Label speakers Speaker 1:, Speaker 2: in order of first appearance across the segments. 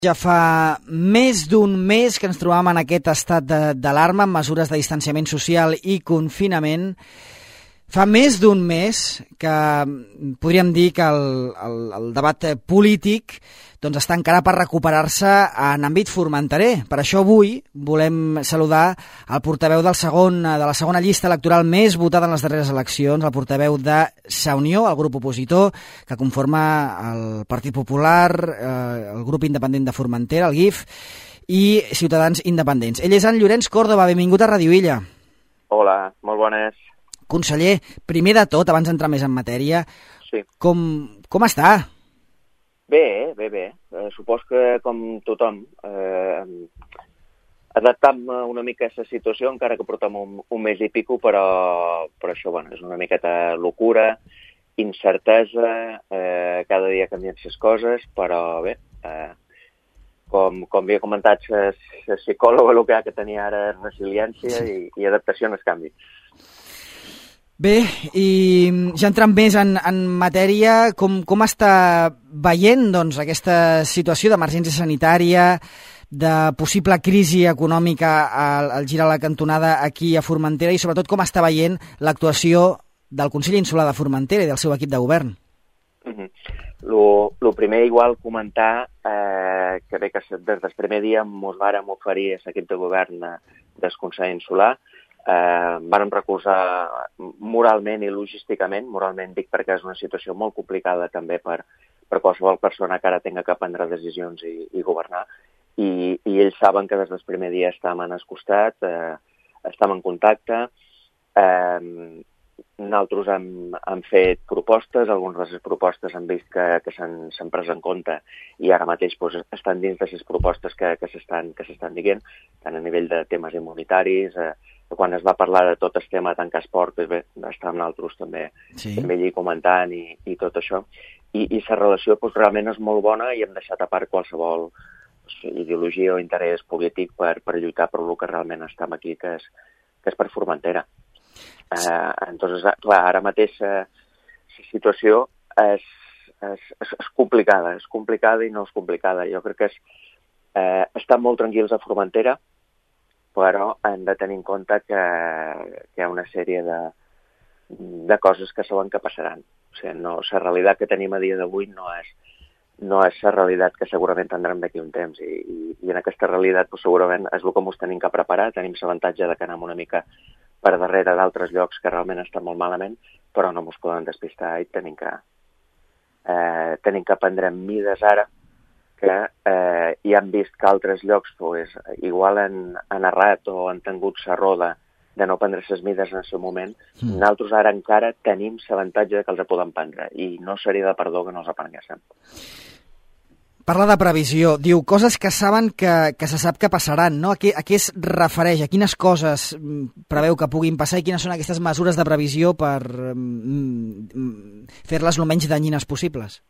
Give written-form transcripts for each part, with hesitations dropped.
Speaker 1: Ja fa més d'un mes que ens trobàvem en aquest estat d'alarma amb mesures de distanciament social i confinament. Fa més d'un mes que podríem dir que el debat polític està encara per recuperar-se en àmbit formenterer. Per això avui volem saludar el portaveu de la segona llista electoral més votada en les darreres eleccions, el portaveu de Sa Unió, el grup opositor, que conforma el Partit Popular, el grup independent de Formentera, el GIF, i Ciutadans Independents. Ell és en Llorenç Córdoba. Benvingut a Ràdio Illa.
Speaker 2: Hola, molt bones.
Speaker 1: Conseller, primer de tot, abans d'entrar més en matèria,
Speaker 2: sí.
Speaker 1: Com està?
Speaker 2: Bé. Supos que com tothom, adaptant-me una mica a aquesta situació, encara que portem un mes i pico, però això, és una miqueta locura, incertesa, cada dia canvien les coses, però bé, com havia comentat la psicòloga, el que tenia ara és resiliència i adaptació als canvis.
Speaker 1: Bé, i ja entrant més en matèria, com està veient aquesta situació d'emergència sanitària, de possible crisi econòmica al girar la cantonada aquí a Formentera, i sobretot com està veient l'actuació del Consell Insular de Formentera i del seu equip de govern?
Speaker 2: Lo primer, igual, comentar que bé que des del primer dia ens vàrem oferir a l'equip de govern del Consell Insular. Vàrem recolzar moralment i logísticament. Moralment dic perquè és una situació molt complicada també per qualsevol persona que ara tenga que prendre decisions i governar, i ells saben que des del primer dia estem al costat, estem en contacte. Nosaltres hem fet propostes, algunes de les propostes hem vist que s'han pres en compte i ara mateix estan dins de les propostes que s'estan dient, tant a nivell de temes immunitaris, quan es va parlar de tot el tema de tancar esport, bé, estàvem nosaltres també allí comentant i tot això. I la relació realment és molt bona i hem deixat a part qualsevol ideologia o interès polític per lluitar per el que realment estem aquí, que és per Formentera. Entonces, clar, ara mateix la situació és complicada i no és complicada. Jo crec que estan molt tranquils a Formentera, però hem de tenir en compte que hi ha una sèrie de coses que saben que passaran. O sigui, la realitat que tenim a dia d'avui no és la realitat que segurament tindrem d'aquí un temps, i en aquesta realitat segurament és el que ens tenim que preparar. Tenim l'avantatge de que anem una mica per darrere d'altres llocs que realment estan molt malament, però no ens poden despistar i tenim que prendre mides ara, que ja hem vist que altres llocs igual han errat o han tingut la roda de no prendre les mides en el seu moment. Nosaltres ara encara tenim l'avantatge que els podem prendre, i no seria de perdó que no els aprenguéssim.
Speaker 1: Parla de previsió, diu coses que saben que se sap que passaran, no? A què es refereix? A quines coses preveu que puguin passar i quines són aquestes mesures de previsió per fer-les el menys danyines possibles?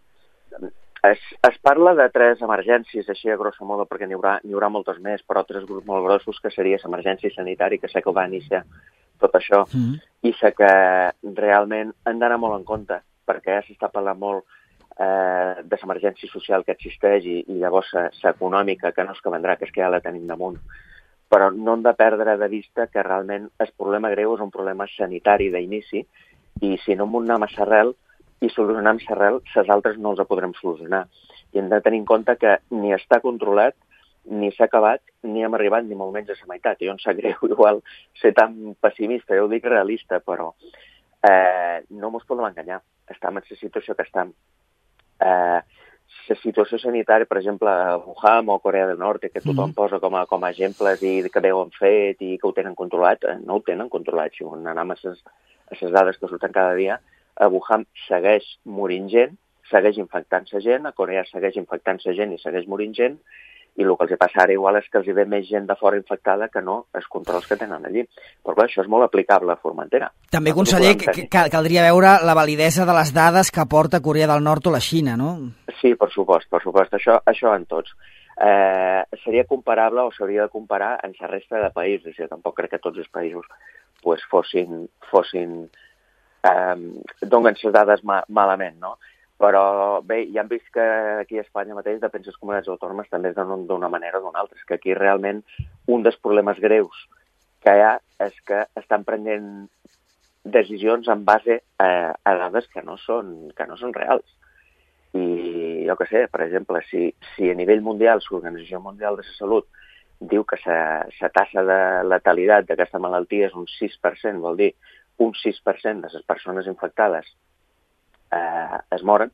Speaker 2: Es parla de 3 emergències, així a grosso modo, perquè n'hi haurà moltes més, però 3 grups molt grossos, que seria l'emergència sanitària, que sé que va iniciar tot això, i sé que realment hem d'anar molt en compte, perquè ja s'està parlant molt de l'emergència social que existeix i llavors l'econòmica, que no és que vendrà, que és que ja la tenim damunt. Però no hem de perdre de vista que realment el problema greu és un problema sanitari d'inici, i si no anem a l'arrel i solucionem l'arrel, les altres no els podrem solucionar. I hem de tenir en compte que ni està controlat, ni s'ha acabat, ni hem arribat ni molt menys a la meitat. Jo em sap greu igual ser tan pessimista, jo ho dic realista, però no ens podem enganyar. Estem en la situació que estem. La situació sanitària, per exemple, a Wuhan o Corea del Nord, que tothom posa com a exemples i que bé ho han fet i que ho tenen controlat, no ho tenen controlat. Si anem a les dades que surten cada dia, a Wuhan segueix morint gent, segueix infectant-se gent, a Corea segueix infectant-se gent i segueix morint gent, i el que els passa ara igual és que els ve més gent de fora infectada que no els controls que tenen allí. Però clar, això és molt aplicable a Formentera.
Speaker 1: També, conseller, caldria veure la validesa de les dades que aporta Corea del Nord o la Xina, no?
Speaker 2: Sí, per supost. Això en tots. Seria comparable o s'hauria de comparar en la resta de països. Jo tampoc crec que tots els països fossin donen les dades malament, no? Però bé, ja hem vist que aquí a Espanya mateix, depèn de les comunitats autònomes, també es donen d'una manera o d'una altra. És que aquí realment un dels problemes greus que hi ha és que estan prenent decisions en base a dades que no són reals. I jo què sé, per exemple, si a nivell mundial, l'Organització Mundial de la Salut diu que la tassa de letalitat d'aquesta malaltia és un 6%, vol dir un 6% de les persones infectades es moren,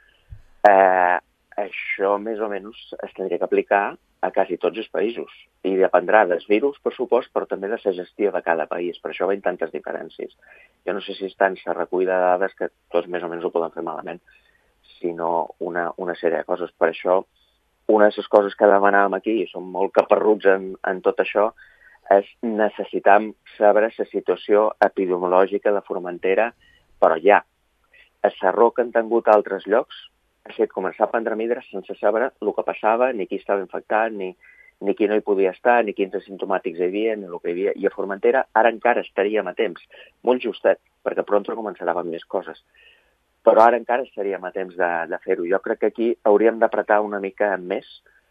Speaker 2: això més o menys es tindria que aplicar a quasi tots els països. I dependrà dels virus, per supost, però també de la gestió de cada país. Per això veiem tantes diferències. Jo no sé si és tant la recollida de dades que tots més o menys ho poden fer malament, sinó una sèrie de coses. Per això, una de les coses que demanàvem aquí, i som molt caparruts en tot això, és necessitam saber la situació epidemiològica de Formentera, però ja. El serró que han tingut a altres llocs ha estat començar a prendre midres sense saber el que passava, ni qui estava infectat, ni qui no hi podia estar, ni quins asimptomàtics hi havia, ni el que hi havia. I a Formentera ara encara estaríem a temps, molt justet, perquè pront començarà amb més coses. Però ara encara estaríem a temps de fer-ho. Jo crec que aquí hauríem d'apretar una mica més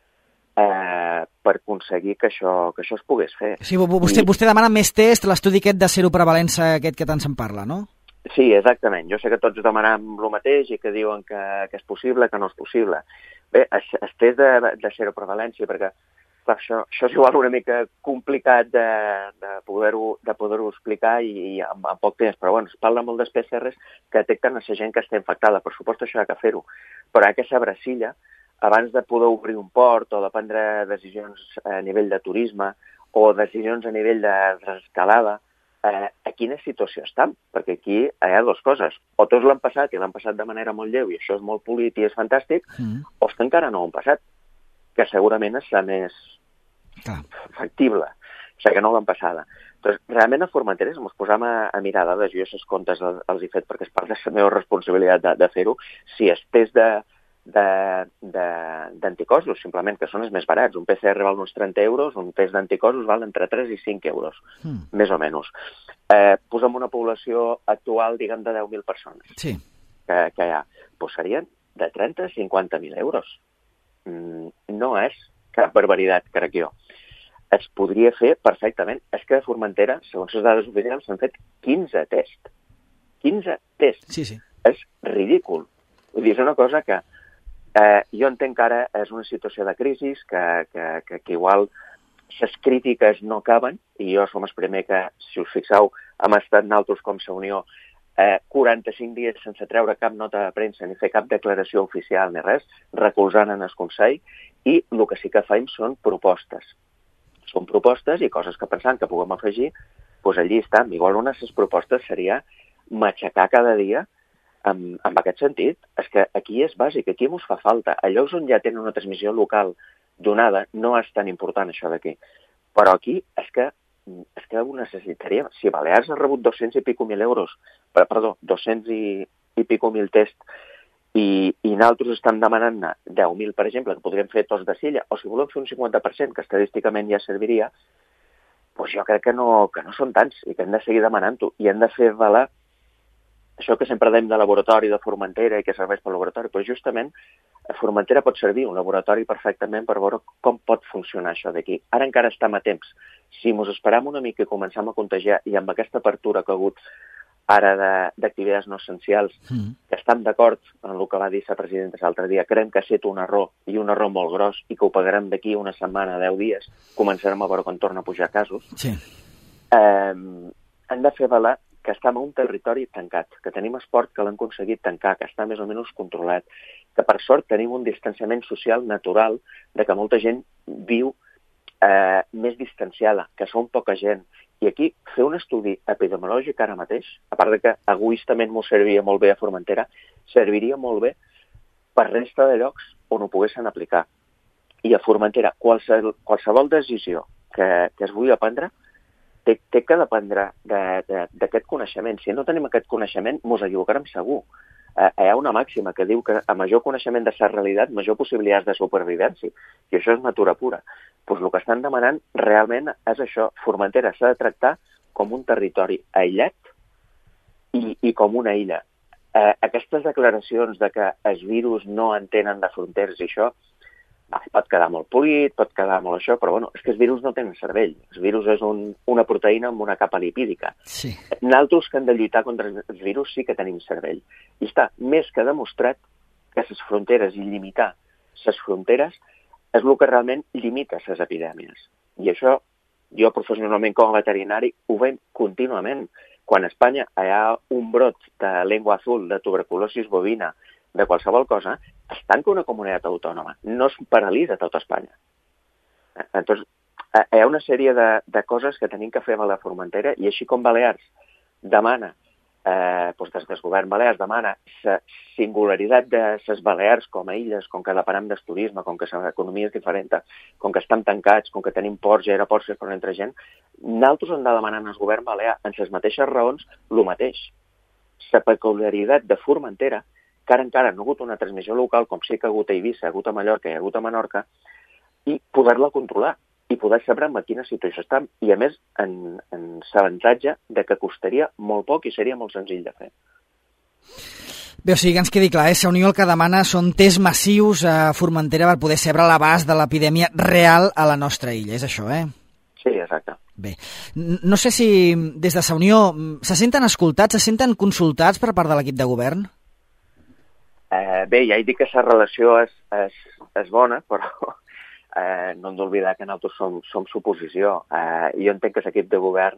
Speaker 2: per aconseguir que això es pogués fer.
Speaker 1: Sí, vostè demana més test, l'estudi aquest de seroprevalença aquest que tant se'n parla, no?
Speaker 2: Sí, exactament. Jo sé que tots demanem el mateix i que diuen que és possible, que no és possible. Bé, el test de seroprevalència, perquè clar, això és igual una mica complicat de poder-ho explicar i en poc temps, però bueno, es parla molt dels PCRs que detecten la gent que està infectada. Per supost, això ha de fer-ho, però hi ha que saber silla abans de poder obrir un port o de prendre decisions a nivell de turisme o decisions a nivell de desescalada, a quina situació estan, perquè aquí hi ha dues coses. O tots l'han passat i l'han passat de manera molt lleu i això és molt polit i és fantàstic, o és que encara no ho han passat, que segurament és la més factible, o sigui que no l'han passada. Doncs realment a Formentera, si ens posam a mirar dades, jo aquests comptes els he fet perquè és part de la meva responsabilitat de fer-ho, si es test d'anticossos, simplement, que són els més barats. Un PCR val uns 30 euros, un test d'anticossos val entre 3 i 5 euros, més o menys. Posem una població actual, diguem, de 10.000 persones que hi ha. Doncs serien de 30 a 50.000 euros. No és cap barbaritat, crec jo. Es podria fer perfectament. És que a Formentera, segons les dades oficials, s'han fet 15 tests. 15 tests.
Speaker 1: Sí.
Speaker 2: És ridícul. Vull dir, és una cosa que jo entenc que ara és una situació de crisi, que igual les crítiques no acaben, i jo som el primer que, si us fixeu, hem estat naltros com la Unió 45 dies sense treure cap nota de premsa ni fer cap declaració oficial ni res, recolzant en el Consell, i el que sí que fem són propostes. Són propostes i coses que pensant que puguem afegir, doncs allí estan. Igual una de les propostes seria matxacar cada dia en aquest sentit. És que aquí és bàsic, aquí ens fa falta. A llocs on ja tenen una transmissió local donada no és tan important això d'aquí. Però aquí és que ho necessitaríem. Si Balears ha rebut 200 i pico mil euros, 200 i pico mil tests, i nosaltres estem demanant 10.000, per exemple, que podríem fer tots de Silla, o si volem fer un 50%, que estadísticament ja serviria, doncs jo crec que no són tants i que hem de seguir demanant-ho. I hem de fer valer això que sempre dèiem de laboratori de Formentera i que serveix per laboratori, però justament a Formentera pot servir un laboratori perfectament per veure com pot funcionar això d'aquí. Ara encara estem a temps. Si ens esperam una mica i començam a contagiar, i amb aquesta apertura que ha hagut ara d'activitats no essencials, que estem d'acord en el que va dir la presidenta l'altre dia, creiem que ha estat un error, i un error molt gros, i que ho pagarem d'aquí una setmana, 10 dies, començarem a veure quan torna a pujar casos, hem de fer valer que estem a un territori tancat, que tenim esport que l'han aconseguit tancar, que està més o menys controlat, que per sort tenim un distanciament social natural, de que molta gent viu més distanciada, que són poca gent. I aquí fer un estudi epidemiològic ara mateix, a part de que egoistament m'ho serviria molt bé a Formentera, serviria molt bé per resta de llocs on ho poguessin aplicar. I a Formentera, qualsevol decisió que es vulgui prendre, té que dependre d'aquest coneixement. Si no tenim aquest coneixement, ens equivocarem segur. Hi ha una màxima que diu que a major coneixement de la realitat, major possibilitats de supervivència. I això és natura pura. Doncs el que estan demanant realment és això. Formentera s'ha de tractar com un territori aïllat i com una illa. Aquestes declaracions de que els virus no entenen de fronteres i això, pot quedar molt polit, pot quedar molt això, però bueno, és que els virus no tenen cervell. Els virus és una proteïna amb una capa lipídica.
Speaker 1: Sí.
Speaker 2: Nosaltres que hem de lluitar contra els virus sí que tenim cervell. I està més que demostrat que les fronteres i limitar les fronteres és el que realment limita les epidèmies. I això, jo professionalment com a veterinari, ho veiem contínuament. Quan a Espanya hi ha un brot de lengua azul, de tuberculosi bovina, de qualsevol cosa, es tanca una comunitat autònoma. No es paralitza tota Espanya. Entonces, hi ha una sèrie de coses que tenim que fer a la Formentera i així com Balears demana, des del govern Balears demana la singularitat de les Balears com a illes, com que depenem del turisme, com que l'economia és diferent, com que estan tancats, com que tenim ports i aeroports per entrar gent, nosaltres hem de demanar al govern balear, en les mateixes raons, el mateix. La peculiaritat de Formentera, que ara encara no ha hagut una transmissió local, com sí que ha hagut a Eivissa, ha hagut a Mallorca i ha hagut a Menorca, i poder-la controlar, i poder saber en quina situació estem, i a més en l'avantatge de que costaria molt poc i seria molt senzill de fer.
Speaker 1: Bé, o sigui que ens quedi clar, la Unió el que demana són tests massius a Formentera per poder saber l'abast de l'epidèmia real a la nostra illa, és això,
Speaker 2: Sí, exacte.
Speaker 1: Bé, no sé si des de la Unió se senten escoltats, se senten consultats per part de l'equip de govern?
Speaker 2: Bé, ja he dit que la relació és bona, però no hem d'oblidar que nosaltres som suposició. Jo entenc que l'equip de govern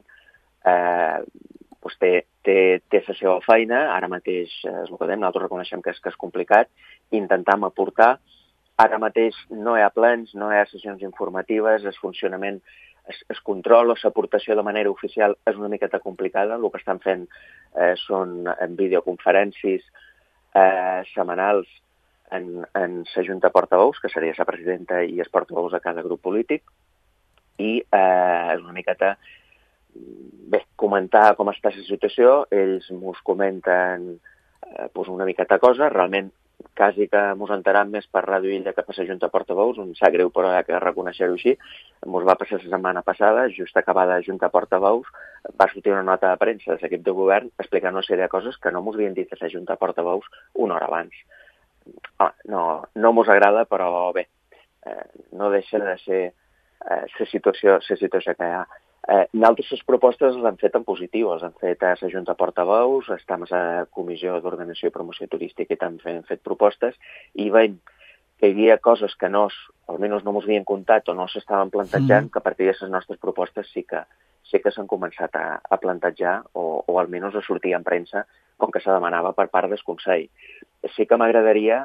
Speaker 2: té la seva feina, ara mateix és el que dèiem, nosaltres reconeixem que és complicat, intentem aportar. Ara mateix no hi ha plens, no hi ha sessions informatives, el funcionament, el control o l'aportació de manera oficial és una miqueta complicada. El que estan fent són en videoconferències setmanals en la Junta Portaveus, que seria la presidenta i els portaveus de cada grup polític, i és una miqueta comentar com està la situació. Ells ens comenten una miqueta cosa, realment quasi que ens enteram més per Ràdio Illa que per la Junta Portaveus, em sap greu però hi ha que reconèixer-ho així. Ens va passar la setmana passada, just acabada la Junta Portaveus, va sortir una nota de premsa de l'equip de govern explicant una sèrie de coses que no ens havien dit a la Junta Portaveus una hora abans. No ens agrada, però bé, no deixa de ser la situació que hi ha. Nosaltres les propostes les hem fet en positiu, les hem fet a la Junta Portaveus, estem a la Comissió d'Ordenació i Promoció Turística i també hem fet propostes i veiem que hi havia coses que almenys no ens havien comptat o no s'estaven plantejant, que a partir de les nostres propostes sí que s'han començat a plantejar o almenys a sortir en premsa com que se demanava per part del Consell. Sí que m'agradaria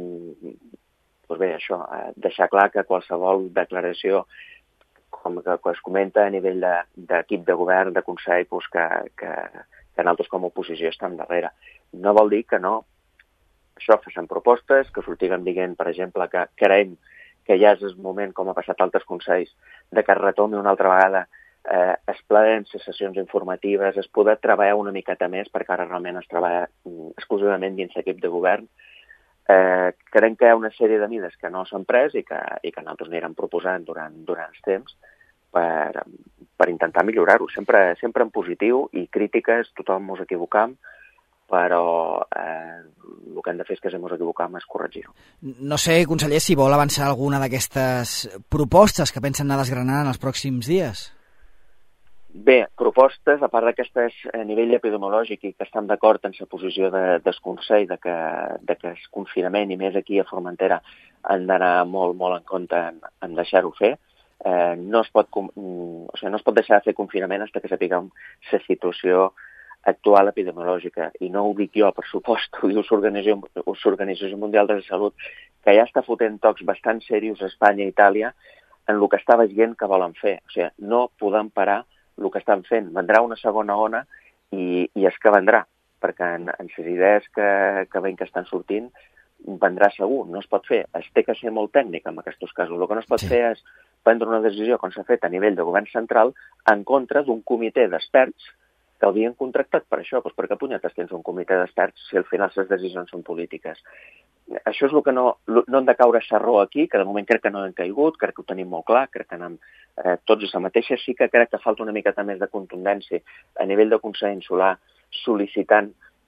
Speaker 2: deixar clar que qualsevol declaració com que es comenta a nivell d'equip de govern, de Consell, que nosaltres com a oposició estem darrere. No vol dir que no facin propostes, que sortiguem dient, per exemple, que creiem que ja és el moment, com ha passat a altres consells, de que es retomi una altra vegada es plens, les sessions informatives, es poder treballar una miqueta més, perquè ara realment es treballa exclusivament dins l'equip de govern. Creiem que hi ha una sèrie de mides que no s'han pres i que nosaltres anirem proposant durant els temps per intentar millorar-ho. Sempre en positiu i crítiques, tothom ens equivocam, però el que hem de fer és que si ens equivocam és corregir-ho.
Speaker 1: No sé, conseller, si vol avançar alguna d'aquestes propostes que pensen anar desgranant en els pròxims dies.
Speaker 2: Bé, propostes, a part d'aquestes a nivell epidemiològic i que estem d'acord en la posició del Consell de que el confinament, i més aquí a Formentera, han d'anar molt, molt en compte en deixar-ho fer. No es pot deixar de fer confinament fins que sapiguem la situació actual epidemiològica. I no ho dic jo, per supost, ho diu l'Organització Mundial de la Salut, que ja està fotent tocs bastant serios a Espanya i Itàlia en el que està veient que volen fer. O sigui, no podem parar el que estan fent. Vendrà una segona ona i és que vendrà, perquè en les idees que veiem que estan sortint vendrà segur, no es pot fer. Es té que ser molt tècnic en aquests casos. El que no es pot fer és prendre una decisió, com s'ha fet a nivell de govern central, en contra d'un comitè d'experts que havien contractat per això. Doncs per què punyetes tens un comitè d'experts si al final les decisions són polítiques? Això és el que no hem de caure xerró aquí, que de moment crec que no hem caigut, crec que ho tenim molt clar, crec que anem tots a la mateixa. Sí que crec que falta una miqueta més de contundència a nivell de Consell Insular sol·licitant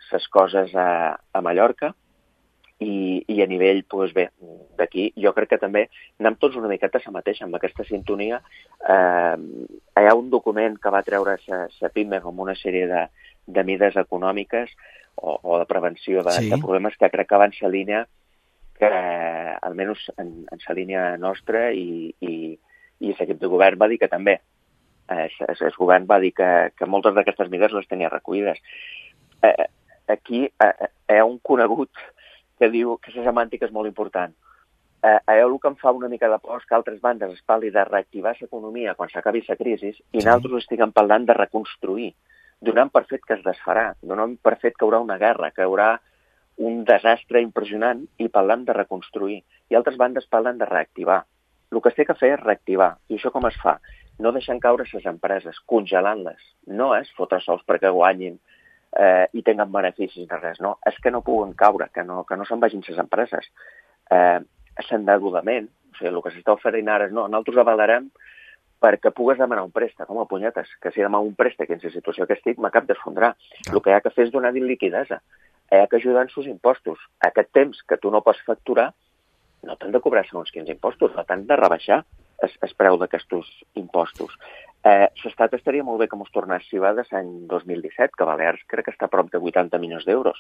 Speaker 2: les coses a Mallorca, i a nivell, doncs bé, d'aquí, jo crec que també anem tots una miqueta a la mateixa, amb aquesta sintonia. Hi ha un document que va treure la PIME com una sèrie de mides econòmiques o de prevenció de problemes que crec que van en la línia, que almenys en la línia nostra, i l'equip de govern va dir que també. El govern va dir que moltes d'aquestes mides les tenia recollides. Aquí hi ha un conegut que diu que la semàntica és molt important. El que em fa una mica de por és que altres bandes es parli de reactivar l'economia quan s'acabi la crisi i nosaltres estiguem parlant de reconstruir, donant per fet que es desfarà, donant per fet que hi haurà una guerra, que hi haurà un desastre impressionant i parlant de reconstruir. I altres bandes parlen de reactivar. El que es té que fer és reactivar. I això com es fa? No deixant caure les empreses, congelant-les. No és fotre sols perquè guanyin i tenen beneficis de res, no. És que no puguen caure, que no se'n vagin les empreses. L'endeudament, o sigui, el que s'està oferint ara és no, nosaltres avalarem perquè pugues demanar un préstec, com a punyetes, que si demà un préstec en la situació que estic m'acab d'esfondrar. El que hi ha que fer és donar-li liquidesa. Hi ha que ajudar en els impostos. Aquest temps que tu no pots facturar no t'han de cobrar segons quins impostos, no t'han de rebaixar el preu d'aquests impostos. L'Estat estaria molt bé que ens tornés si va de l'any 2017, que Balears crec que està a prop de 80 milions d'euros.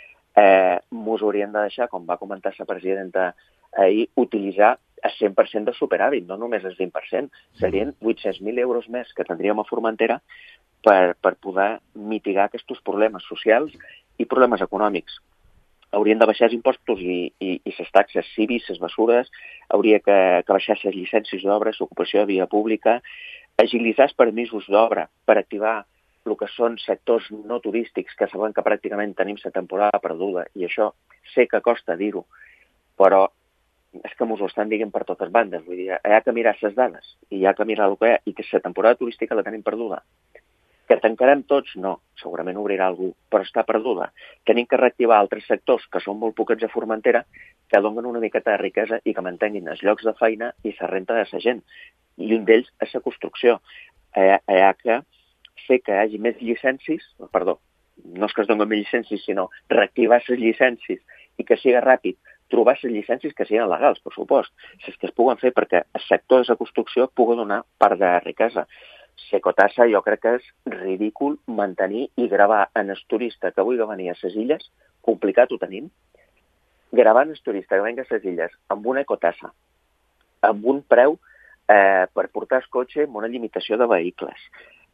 Speaker 2: Ens haurien de deixar, com va comentar la presidenta ahir, utilitzar el 100% de superàvit, no només el 20%. Serien 800.000 euros més que tindríem a Formentera per poder mitigar aquests problemes socials i problemes econòmics. Haurien de baixar els impostos i les taxes cívics, les mesures, hauria que baixar les llicències d'obres, l'ocupació de via pública, agilitzar els permisos d'obra per activar el que són sectors no turístics, que saben que pràcticament tenim la temporada perduda, i això sé que costa dir-ho, però és que ens ho estan dient per totes bandes. Vull dir, hi ha que mirar les dades, i hi ha que mirar el que hi ha, i que la temporada turística la tenim perduda. Que tancarem tots? No, segurament obrirà algú, però està perduda. Tenim que reactivar altres sectors, que són molt poquets a Formentera, que donen una miqueta de riquesa i que mantenguin els llocs de feina i la renta de la gent. I un d'ells és la construcció. Hi ha que fer que hi hagi més llicències, perdó, no és que es donin més llicències, sinó reactivar les llicències i que sigui ràpid, trobar les llicències que siguin legals, per supost, les que es puguen fer perquè el sector de la construcció pugui donar part de riquesa. Secotassa jo crec que és ridícul mantenir i gravar en el turista que vulgui venir a les illes, complicat ho tenim, gravant el turista que vengui a les illes amb una ecotassa, amb un preu per portar el cotxe amb una limitació de vehicles,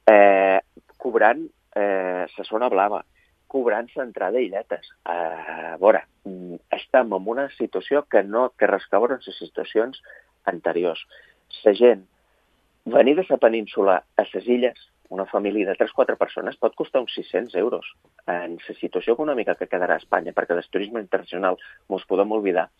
Speaker 2: cobrant la zona blava, cobrant l'entrada i lletes. A veure, estem en una situació que no té res a veure amb les situacions anteriors. La gent venir de la península a les illes, una família de 3-4 persones, pot costar uns 600 euros en la situació econòmica que quedarà a Espanya, perquè del turisme internacional ens podem oblidar.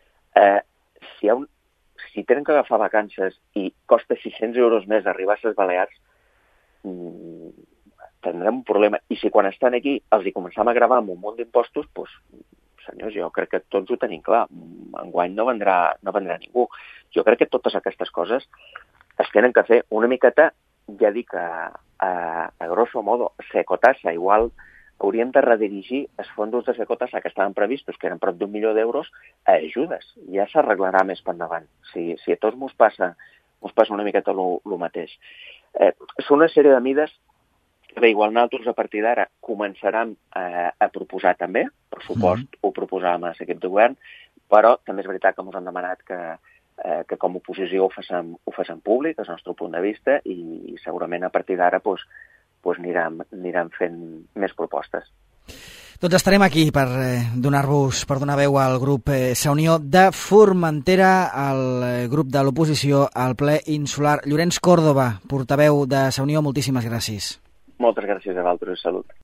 Speaker 2: Si tenen que agafar vacances i costa 600 euros més arribar a les Balears, tindrem un problema. I si quan estan aquí els hi començam a gravar amb un munt d'impostos, doncs, senyors, jo crec que tots ho tenim clar. Enguany no vendrà ningú. Jo crec que totes aquestes coses es tenen que fer una miqueta, ja dic, a grosso modo, Secotassa. Igual hauríem de redirigir els fons de Secotassa que estaven previstos, que eren prop d'1 milió d'euros, a ajudes. Ja s'arreglarà més per endavant. Si a tots ens passa una miqueta el mateix. Són una sèrie de mides que bé, igual nosaltres a partir d'ara començarem a proposar també, per supost ho proposàvem a l'equip de govern, però també és veritat que ens han demanat que com a oposició ho facin públic, des del nostre punt de vista, i segurament a partir d'ara anirem fent més propostes.
Speaker 1: Doncs estarem aquí per donar veu al grup Sa Unió de Formentera, al grup de l'oposició al ple insular. Llorenç Còrdova, portaveu de Sa Unió, moltíssimes gràcies.
Speaker 2: Moltes gràcies a vosaltres. Salut.